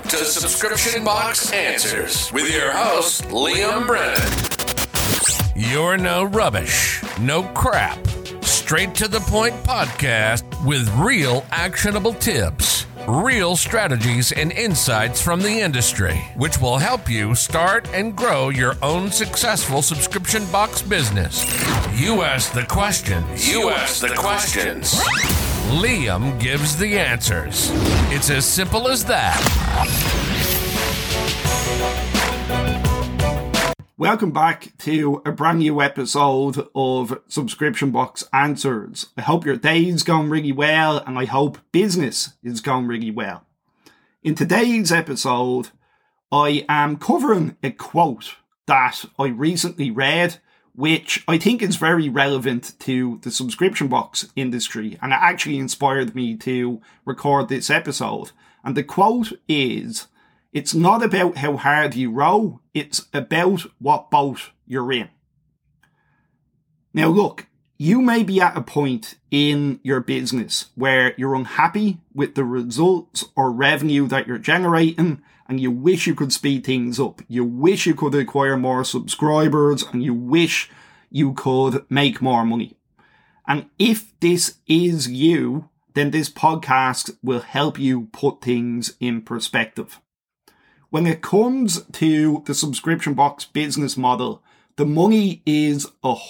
to Subscription Box Answers with your host, Liam Brennan. You're no rubbish, no crap. Straight to the point podcast with real actionable tips, real strategies and insights from the industry, which will help you start and grow your own successful subscription box business. You ask the questions. You ask the questions. Liam gives the answers. It's as simple as that. Welcome back to a brand new episode of Subscription Box Answers. I hope your day's going really well, and I hope business is going really well. In today's episode, I am covering a quote that I recently read, which I think is very relevant to the subscription box industry, and it actually inspired me to record this episode. And the quote is, "It's not about how hard you row, it's about what boat you're in." Now look, you may be at a point in your business where you're unhappy with the results or revenue that you're generating, and you wish you could speed things up. You wish you could acquire more subscribers, and you wish you could make more money. And if this is you, then this podcast will help you put things in perspective. When it comes to the subscription box business model, the money is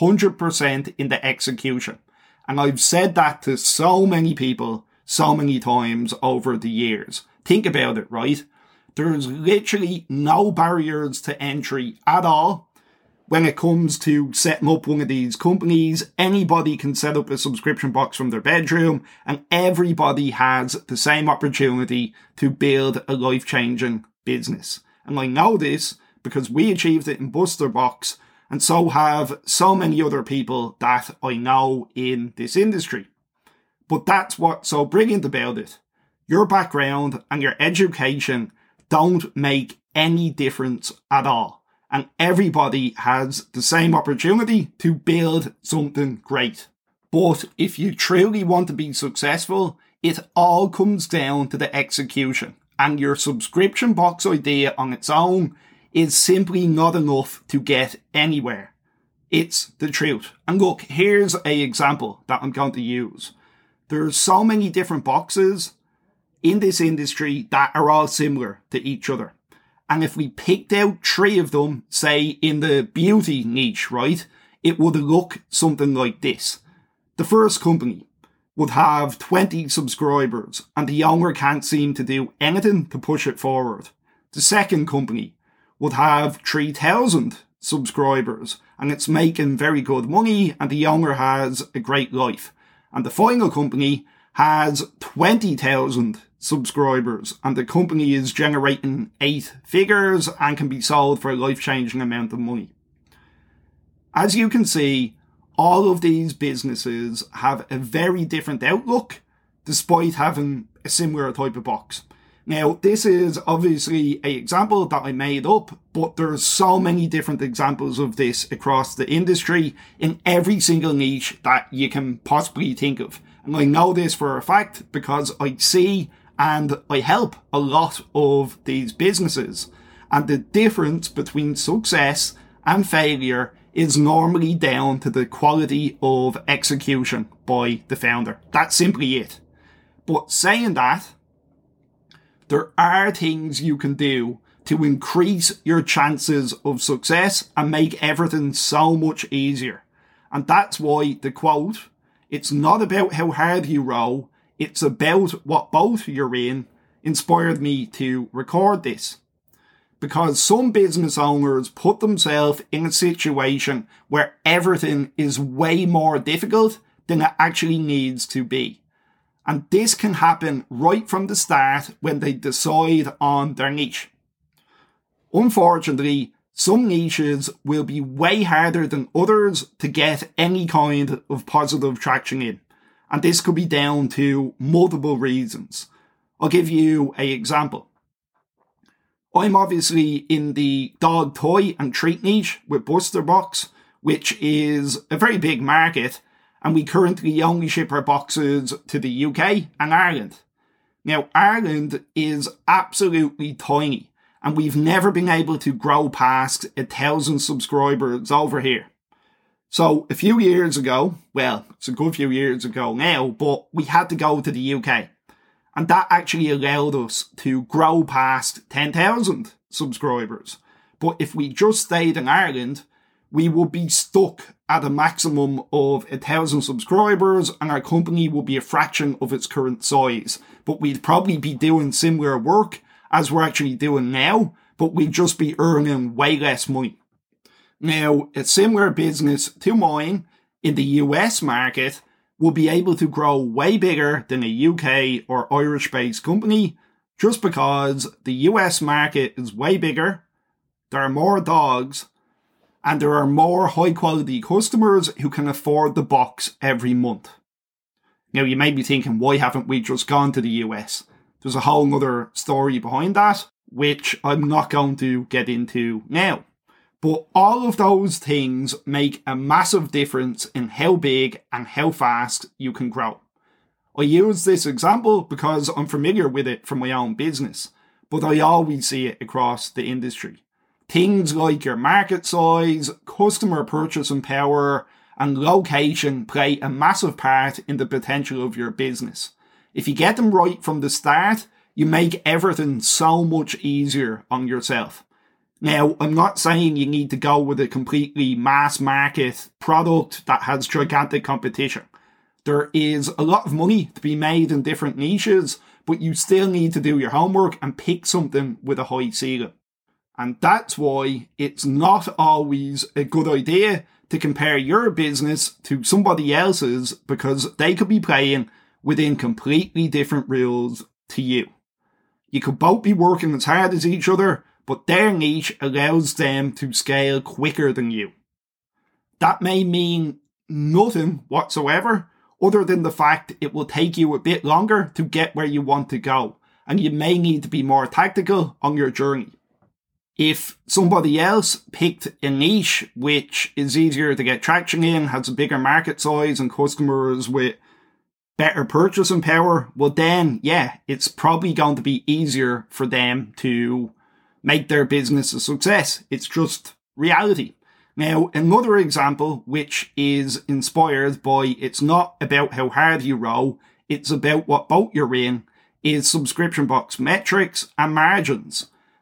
100% in the execution. And I've said that to so many people so many times over the years. Think about it, right? There's literally no barriers to entry at all. When it comes to setting up one of these companies, anybody can set up a subscription box from their bedroom, and everybody has the same opportunity to build a life-changing business. And I know this because we achieved it in BusterBox, and so have so many other people that I know in this industry. But that's what's so brilliant about it. Your background and your education don't make any difference at all. And everybody has the same opportunity to build something great. But if you truly want to be successful, it all comes down to the execution. And your subscription box idea on its own is simply not enough to get anywhere. It's the truth. And look, here's an example that I'm going to use. There's so many different boxes in this industry that are all similar to each other. And if we picked out 3 of them, say in the beauty niche, right, it would look something like this. The first company would have 20 subscribers, and the owner can't seem to do anything to push it forward. The second company would have 3,000 subscribers, and it's making very good money, and the owner has a great life. And the final company has 20,000 subscribers, and the company is generating 8 figures and can be sold for a life-changing amount of money. As you can see, all of these businesses have a very different outlook despite having a similar type of box. Now, this is obviously an example that I made up, but there's so many different examples of this across the industry in every single niche that you can possibly think of. And I know this for a fact because I see and I help a lot of these businesses. And the difference between success and failure is normally down to the quality of execution by the founder. That's simply it. But saying that, there are things you can do to increase your chances of success and make everything so much easier. And that's why the quote, "It's not about how hard you row, it's about what boat you're in," inspired me to record this. Because some business owners put themselves in a situation where everything is way more difficult than it actually needs to be. And this can happen right from the start when they decide on their niche. Unfortunately, some niches will be way harder than others to get any kind of positive traction in. And this could be down to multiple reasons. I'll give you an example. I'm obviously in the dog toy and treat niche with BusterBox, which is a very big market, and we currently only ship our boxes to the UK and Ireland. Now, Ireland is absolutely tiny, and we've never been able to grow past 1,000 subscribers over here. So a few years ago, well, it's a good few years ago now, but we had to go to the UK. And that actually allowed us to grow past 10,000 subscribers. But if we just stayed in Ireland, we would be stuck at a maximum of 1,000 subscribers and our company would be a fraction of its current size. But we'd probably be doing similar work as we're actually doing now, but we'd just be earning way less money. Now, a similar business to mine in the US market will be able to grow way bigger than a UK or Irish-based company just because the US market is way bigger, there are more dogs, and there are more high-quality customers who can afford the box every month. Now, you may be thinking, why haven't we just gone to the US? There's a whole other story behind that, which I'm not going to get into now. But all of those things make a massive difference in how big and how fast you can grow. I use this example because I'm familiar with it from my own business, but I always see it across the industry. Things like your market size, customer purchasing power, and location play a massive part in the potential of your business. If you get them right from the start, you make everything so much easier on yourself. Now, I'm not saying you need to go with a completely mass market product that has gigantic competition. There is a lot of money to be made in different niches, but you still need to do your homework and pick something with a high ceiling. And that's why it's not always a good idea to compare your business to somebody else's because they could be playing within completely different rules to you. You could both be working as hard as each other, but their niche allows them to scale quicker than you. That may mean nothing whatsoever, other than the fact it will take you a bit longer to get where you want to go, and you may need to be more tactical on your journey. If somebody else picked a niche which is easier to get traction in, has a bigger market size and customers with better purchasing power, well then, yeah, it's probably going to be easier for them to make their business a success. It's just reality. Now, another example which is inspired by it's not about how hard you row, it's about what boat you're in, is subscription box metrics and margins.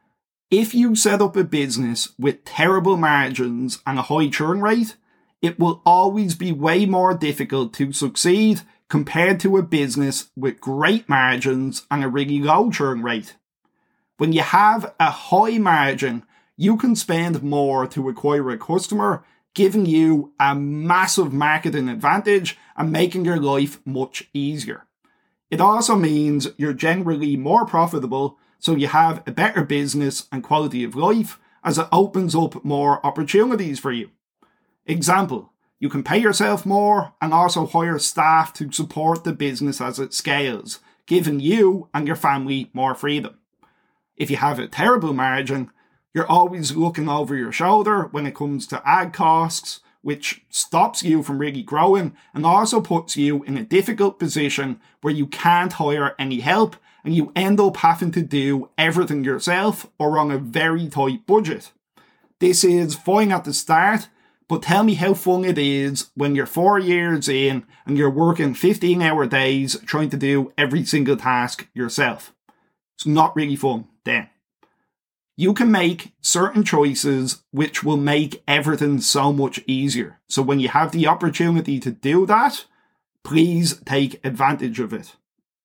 If you set up a business with terrible margins and a high churn rate, it will always be way more difficult to succeed compared to a business with great margins and a really low churn rate. When you have a high margin, you can spend more to acquire a customer, giving you a massive marketing advantage and making your life much easier. It also means you're generally more profitable, so you have a better business and quality of life as it opens up more opportunities for you. Example, you can pay yourself more and also hire staff to support the business as it scales, giving you and your family more freedom. If you have a terrible margin, you're always looking over your shoulder when it comes to ad costs, which stops you from really growing and also puts you in a difficult position where you can't hire any help and you end up having to do everything yourself or on a very tight budget. This is fine at the start, but tell me how fun it is when you're 4 years in and you're working 15-hour days trying to do every single task yourself. It's not really fun then. You can make certain choices which will make everything so much easier. So when you have the opportunity to do that, please take advantage of it.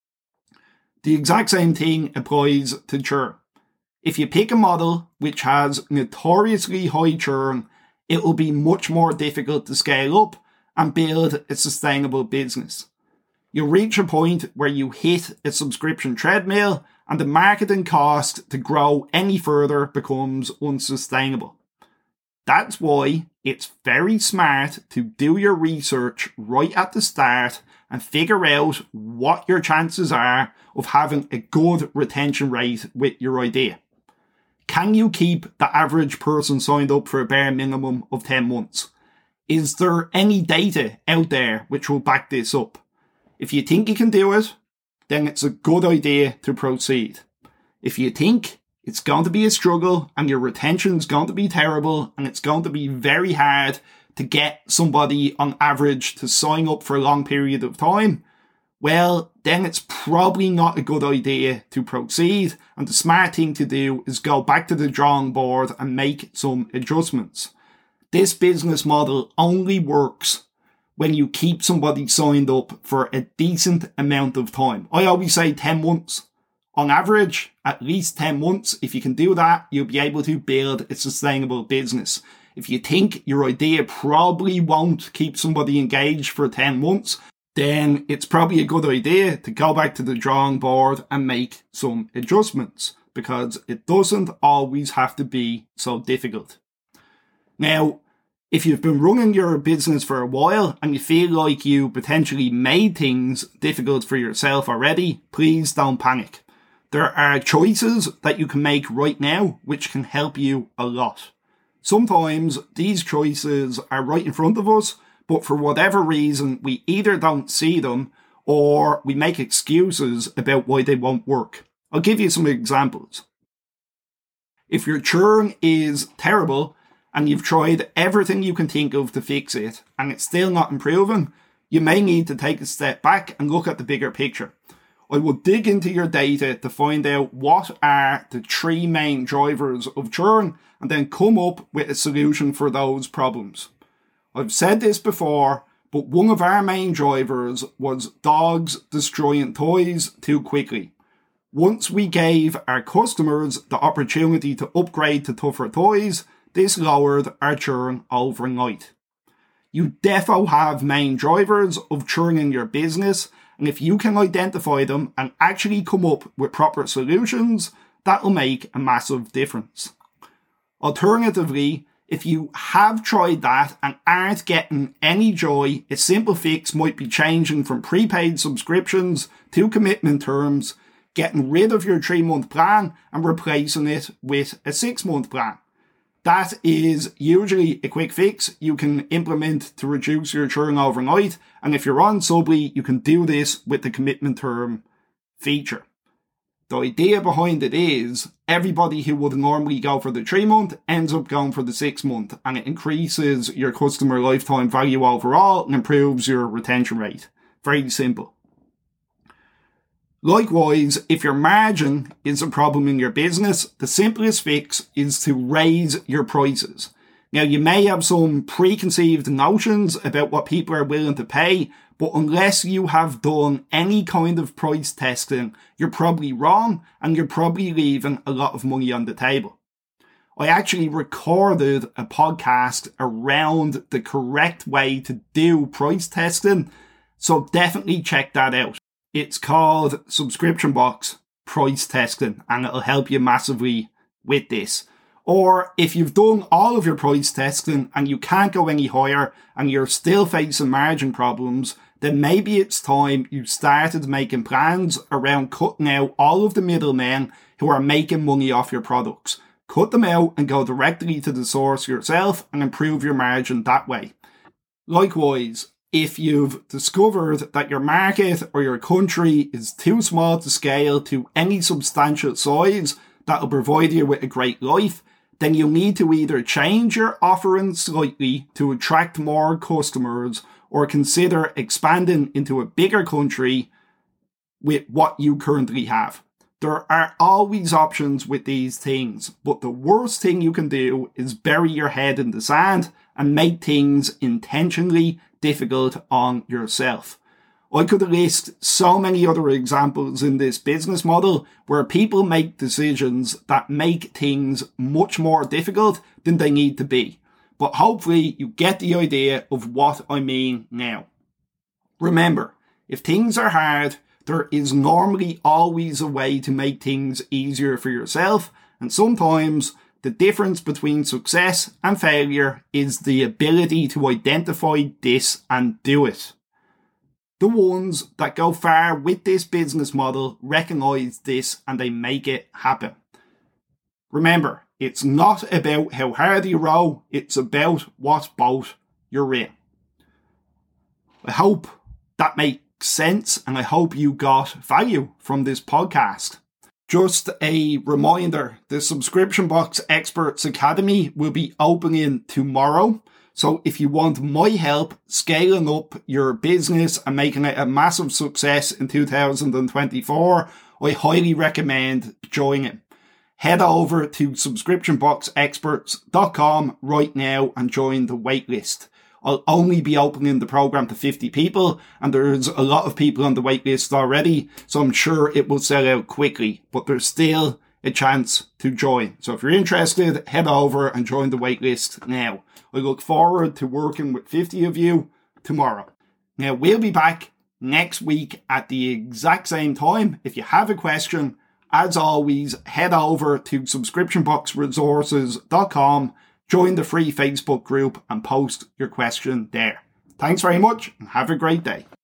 The exact same thing applies to churn. If you pick a model which has notoriously high churn, it will be much more difficult to scale up and build a sustainable business. You'll reach a point where you hit a subscription treadmill and the marketing cost to grow any further becomes unsustainable. That's why it's very smart to do your research right at the start and figure out what your chances are of having a good retention rate with your idea. Can you keep the average person signed up for a bare minimum of 10 months? Is there any data out there which will back this up? If you think you can do it, then it's a good idea to proceed. If you think it's going to be a struggle and your retention's going to be terrible and it's going to be very hard to get somebody on average to sign up for a long period of time, well, then it's probably not a good idea to proceed, and the smart thing to do is go back to the drawing board and make some adjustments. This business model only works when you keep somebody signed up for a decent amount of time. I always say 10 months. On average, at least 10 months. If you can do that, you'll be able to build a sustainable business. If you think your idea probably won't keep somebody engaged for 10 months, then it's probably a good idea to go back to the drawing board and make some adjustments, because it doesn't always have to be so difficult. Now, if you've been running your business for a while and you feel like you potentially made things difficult for yourself already, please don't panic. There are choices that you can make right now which can help you a lot. Sometimes these choices are right in front of us, but for whatever reason, we either don't see them or we make excuses about why they won't work. I'll give you some examples. If your churn is terrible and you've tried everything you can think of to fix it and it's still not improving, you may need to take a step back and look at the bigger picture. I would dig into your data to find out what are the 3 main drivers of churn and then come up with a solution for those problems. I've said this before, but one of our main drivers was dogs destroying toys too quickly. Once we gave our customers the opportunity to upgrade to tougher toys, this lowered our churn overnight. You defo have main drivers of churn in your business, and if you can identify them and actually come up with proper solutions, that will make a massive difference. Alternatively, if you have tried that and aren't getting any joy, a simple fix might be changing from prepaid subscriptions to commitment terms, getting rid of your 3-month plan and replacing it with a 6-month plan. That is usually a quick fix you can implement to reduce your churn overnight, and if you're on Subly, you can do this with the commitment term feature. The idea behind it is everybody who would normally go for the 3-month ends up going for the 6-month, and it increases your customer lifetime value overall and improves your retention rate. Very simple. Likewise, if your margin is a problem in your business, the simplest fix is to raise your prices. Now, you may have some preconceived notions about what people are willing to pay, but unless you have done any kind of price testing, you're probably wrong and you're probably leaving a lot of money on the table. I actually recorded a podcast around the correct way to do price testing, so definitely check that out. It's called Subscription Box Price Testing, and it'll help you massively with this. Or if you've done all of your price testing and you can't go any higher and you're still facing margin problems, then maybe it's time you started making plans around cutting out all of the middlemen who are making money off your products. Cut them out and go directly to the source yourself and improve your margin that way. Likewise, if you've discovered that your market or your country is too small to scale to any substantial size that will provide you with a great life, then you'll need to either change your offering slightly to attract more customers or consider expanding into a bigger country with what you currently have. There are always options with these things, but the worst thing you can do is bury your head in the sand and make things intentionally difficult on yourself. I could list so many other examples in this business model where people make decisions that make things much more difficult than they need to be. But hopefully you get the idea of what I mean now. Remember, if things are hard, there is normally always a way to make things easier for yourself, and sometimes the difference between success and failure is the ability to identify this and do it. The ones that go far with this business model recognize this and they make it happen. Remember, it's not about how hard you row, it's about what boat you're in. I hope that made sense and I hope you got value from this podcast. Just a reminder, the Subscription Box Experts Academy will be opening tomorrow. So if you want my help scaling up your business and making it a massive success in 2024, I highly recommend joining. Head over to subscriptionboxexperts.com right now and join the waitlist. I'll only be opening the program to 50 people, and there's a lot of people on the waitlist already, so I'm sure it will sell out quickly, but there's still a chance to join. So if you're interested, head over and join the waitlist now. I look forward to working with 50 of you tomorrow. Now, we'll be back next week at the exact same time. If you have a question, as always, head over to subscriptionboxresources.com, join the free Facebook group and post your question there. Thanks very much and have a great day.